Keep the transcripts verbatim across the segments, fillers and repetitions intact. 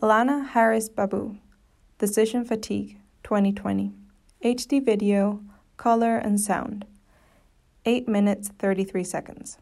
Ilana Harris Babu, Decision Fatigue, twenty twenty. H D video, color and sound. eight minutes, thirty-three seconds.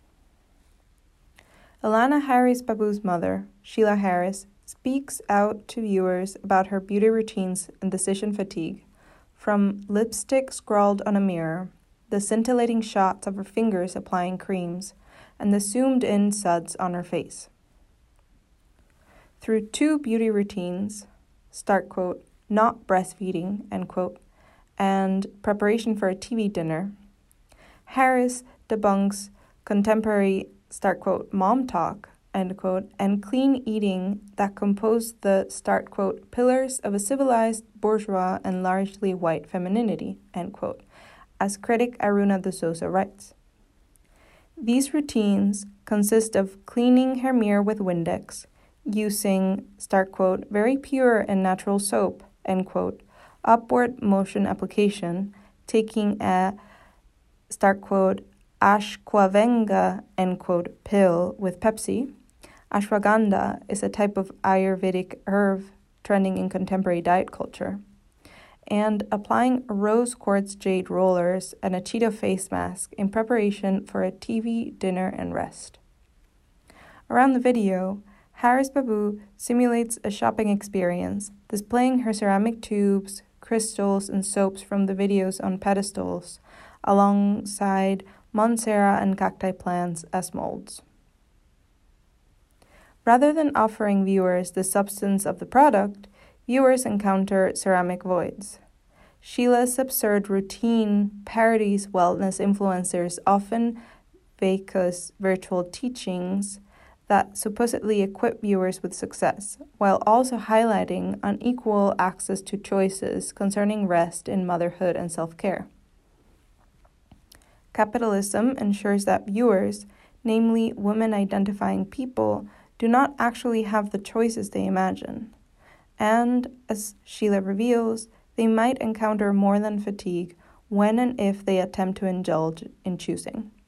Ilana Harris Babu's mother, Sheila Harris, speaks out to viewers about her beauty routines and decision fatigue, from lipstick scrawled on a mirror, the scintillating shots of her fingers applying creams, and the zoomed-in suds on her face. Through two beauty routines, start quote, not breastfeeding, end quote, and preparation for a T V dinner, Harris debunks contemporary, start quote, mom talk, end quote, and clean eating that compose the, start quote, pillars of a civilized, bourgeois, and largely white femininity, end quote, as critic Aruna de Souza writes. These routines consist of cleaning her mirror with Windex, using, start quote, very pure and natural soap, end quote, upward motion application, taking a, start quote, ashwagandha, end quote, pill with Pepsi. Ashwagandha is a type of Ayurvedic herb trending in contemporary diet culture. And applying rose quartz jade rollers and a Cheeto face mask in preparation for a T V dinner and rest. Around the video, Harris Babu simulates a shopping experience, displaying her ceramic tubes, crystals, and soaps from the videos on pedestals, alongside Monstera and cacti plants as molds. Rather than offering viewers the substance of the product, viewers encounter ceramic voids. Sheila's absurd routine parodies wellness influencers' often vacuous virtual teachings that supposedly equip viewers with success, while also highlighting unequal access to choices concerning rest in motherhood and self-care. Capitalism ensures that viewers, namely women-identifying people, do not actually have the choices they imagine. And, as Sheila reveals, they might encounter more than fatigue when and if they attempt to indulge in choosing.